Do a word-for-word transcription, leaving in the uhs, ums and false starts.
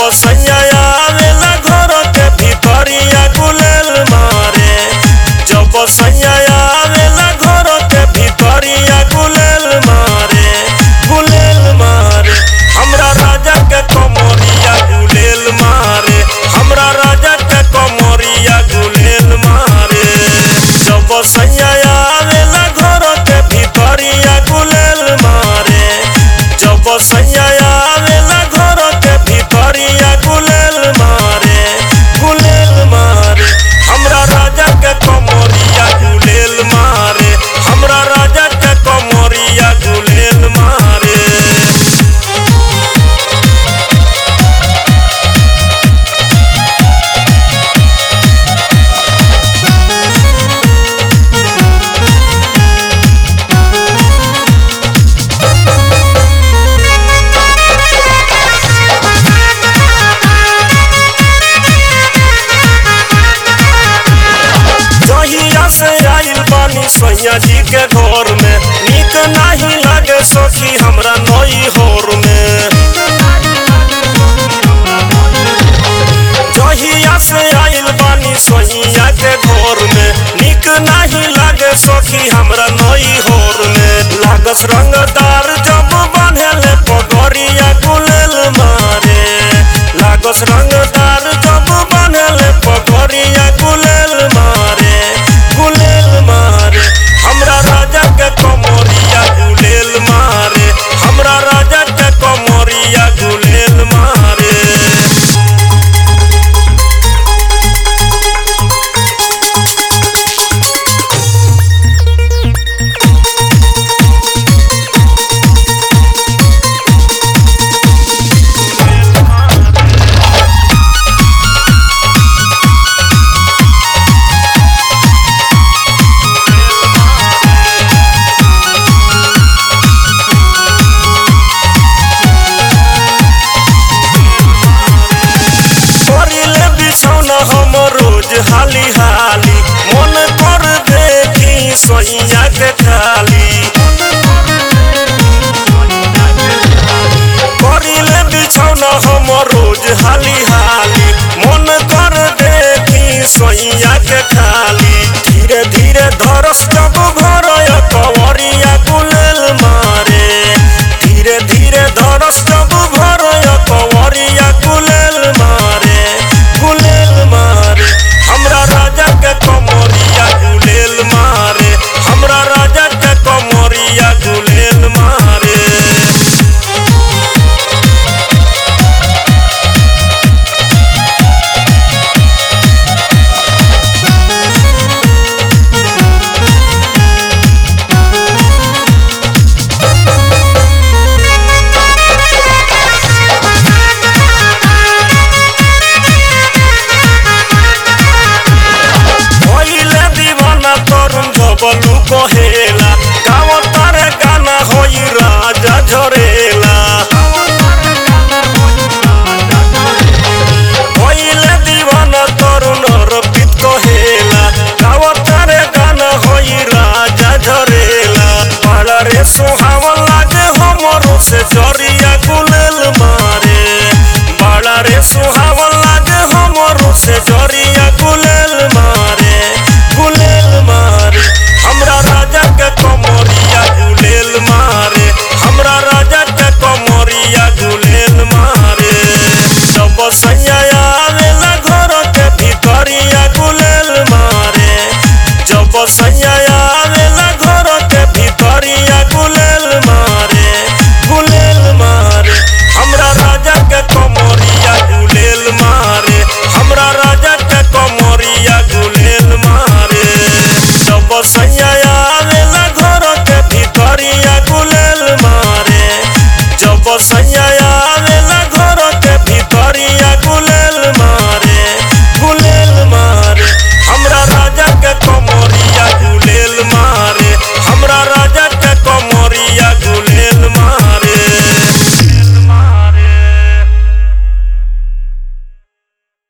सैया आवेला घर के भीतरिया गुलेल मारे। जब सैया आवेला घर के भीतरिया गुलेल मारे गुलेल मारे। हमरा राजा के कमरिया गुलेल मारे। हमरा राजा के कमरिया गुलेल मारे। जब सैया आवेला घर के भीतरिया गुलेल मारे। जब सैया आवेला घर के भीतरिया गुलेल मारे गुलेल मारे। हमरा राजा के कमरिया गुलेल मारे। हमरा राजा के कमरिया गुलेल मारे। सैया जी के घर में नीक नहीं लागे सखी हमरा नई होर में। जहिया से आइल बानी सैया के घर में नीक नहीं लागे सखी हमरा नई होर में। लागस रंगदार जब बांधेले पगड़िया गुलेल मारे। लागस रंगदार जब बांधेले पगड़िया गुलेल मारे गुलेल मारे। हमरा राजा के कमरिया गुलेल मारे। हमरा राजा के कमरिया गुलेल मारे। हम रोज हाली हाली मन कर देखी सैया के खाली। करिले बिछौना हम रोज हाली हाली मन कर देखी सैया के खाली। धीरे धीरे धरस जब घर कवरिया गुलेल मारे। धीरे धीरे धरस जब घर कवरिया गुलेल मारे गुलेल मारे। हमरा राजा के कमरिया गुलेल मारे। हमरा राजा के कमरिया गुलेल मारे। बलू कहेला गाँव तारे गाना होई राजा झरेला। होइले दीवाना तरुण रपित कहेला गाँव तारे गाना होई राजा झरेला। बड़ा रे सुहावन लागे हमरो से जरिया गुलेल मारे। बड़ा रे सुहावन लागे हमरो से जरिया गुलेल मारे गुलेल मारे। हमरा राजा के कमरिया गुलेल मारे। हमरा राजा के कमरिया गुलेल मारे। जब सैया आवेला घर के भीतरिया गुलेल मारे। जब सैया आवेला घर के भीतरिया गुलेल मारे गुलेल मारे। हमरा राजा के कमरिया गुलेल मारे। हमरा राजा के कमरिया गुलेल मारे। जब सैया आवेला घर के भीतरिया गुलेल मारे। जब सैया